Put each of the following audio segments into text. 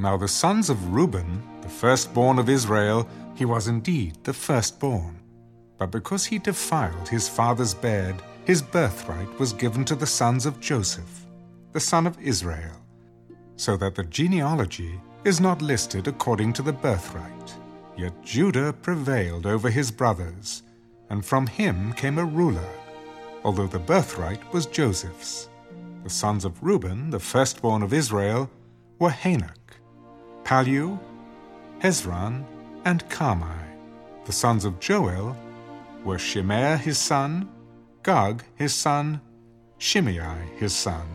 Now the sons of Reuben, the firstborn of Israel, he was indeed the firstborn. But because he defiled his father's bed, his birthright was given to the sons of Joseph, the son of Israel, so that the genealogy is not listed according to the birthright. Yet Judah prevailed over his brothers, and from him came a ruler, although the birthright was Joseph's. The sons of Reuben, the firstborn of Israel, were Hanok, Pallu, Hezron, and Carmi. The sons of Joel were Shimea his son, Gog his son, Shimei his son,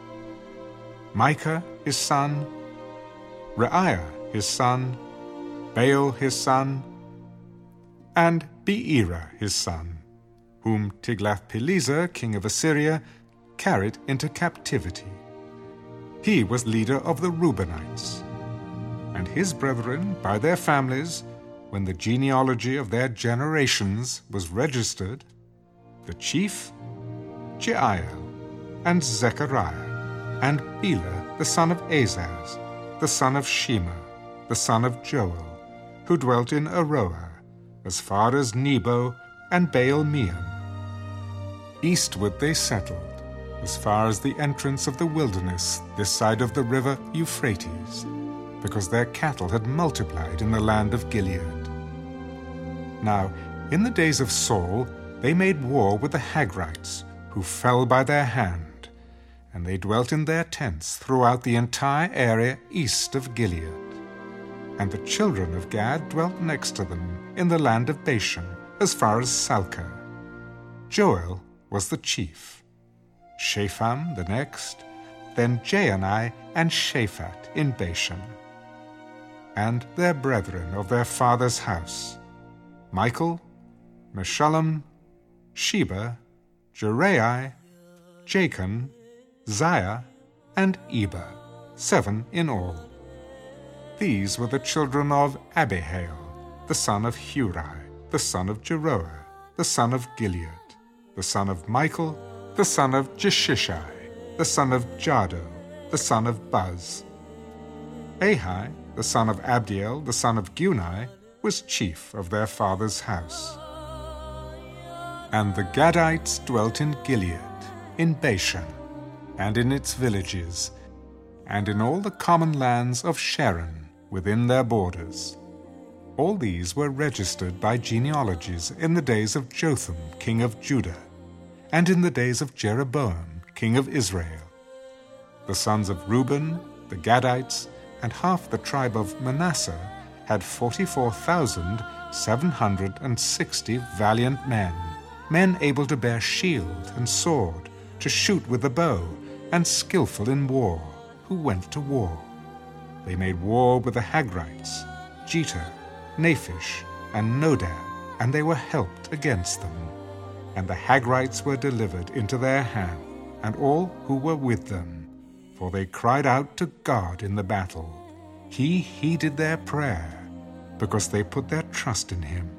Micah his son, Reiah his son, Baal his son, and Beerah his son, whom Tiglath-Pileser, king of Assyria, carried into captivity. He was leader of the Reubenites, and his brethren by their families, when the genealogy of their generations was registered, the chief, Jeiel, and Zechariah, and Bela the son of Azaz, the son of Shema, the son of Joel, who dwelt in Aroer, as far as Nebo and Baal-meon. Eastward they settled, as far as the entrance of the wilderness this side of the river Euphrates, because their cattle had multiplied in the land of Gilead. Now, in the days of Saul, they made war with the Hagrites, who fell by their hand, and they dwelt in their tents throughout the entire area east of Gilead. And the children of Gad dwelt next to them in the land of Bashan, as far as Salcah. Joel was the chief, Shapham the next, then Jaani and Shaphat in Bashan. And their brethren of their father's house, Michael, Meshullam, Sheba, Jerai, Jachin, Ziah, and Eber, 7 in all. These were the children of Abihail, the son of Huri, the son of Jeroah, the son of Gilead, the son of Michael, the son of Jeshishai, the son of Jado, the son of Buz. Ahi, the son of Abdiel, the son of Guni, was chief of their father's house. And the Gadites dwelt in Gilead, in Bashan, and in its villages, and in all the common lands of Sharon, within their borders. All these were registered by genealogies in the days of Jotham, king of Judah, and in the days of Jeroboam, king of Israel. The sons of Reuben, the Gadites, and half the tribe of Manasseh had 44,760 valiant men, men able to bear shield and sword, to shoot with the bow, and skillful in war, who went to war. They made war with the Hagrites, Jether, Naphish, and Nodab, and they were helped against them. And the Hagrites were delivered into their hand, and all who were with them, for they cried out to God in the battle. He heeded their prayer, because they put their trust in him.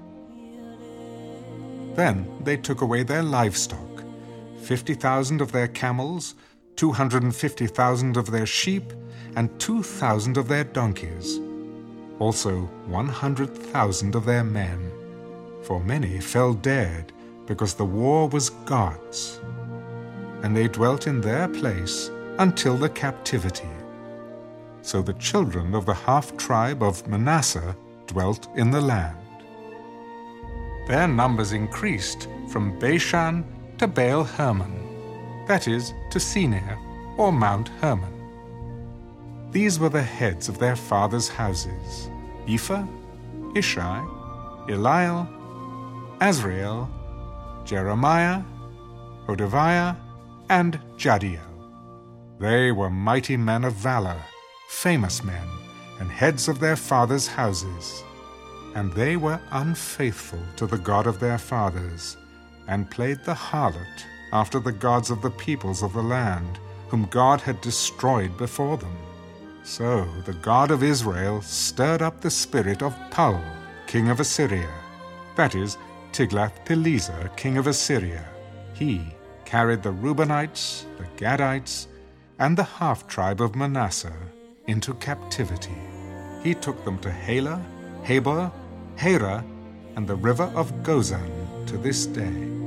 Then they took away their livestock, 50,000 of their camels, 250,000 of their sheep, and 2,000 of their donkeys, also 100,000 of their men, for many fell dead, because the war was God's. And they dwelt in their place until the captivity. So the children of the half-tribe of Manasseh dwelt in the land. Their numbers increased from Bashan to Baal Hermon, that is, to Senir, or Mount Hermon. These were the heads of their fathers' houses: Ephah, Ishai, Eliel, Azriel, Jeremiah, Hodaviah, and Jadiel. They were mighty men of valor, famous men, and heads of their fathers' houses. And they were unfaithful to the God of their fathers, and played the harlot after the gods of the peoples of the land, whom God had destroyed before them. So the God of Israel stirred up the spirit of Pul, king of Assyria, that is, Tiglath-Pileser, king of Assyria. He carried the Reubenites, the Gadites, and the half-tribe of Manasseh, into captivity. He took them to Halah, Habor, Hara, and the river of Gozan to this day.